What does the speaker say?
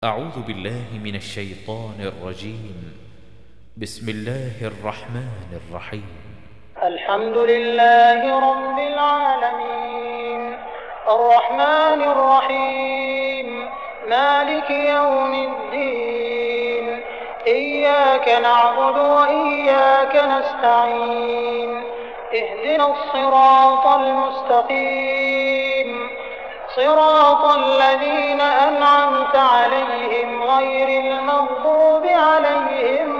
أعوذ بالله من الشيطان الرجيم. بسم الله الرحمن الرحيم. الحمد لله رب العالمين الرحمن الرحيم مالك يوم الدين إياك نعبد وإياك نستعين اهدنا الصراط المستقيم صراط الذين أنعمت عليهم غير المغضوب عليهم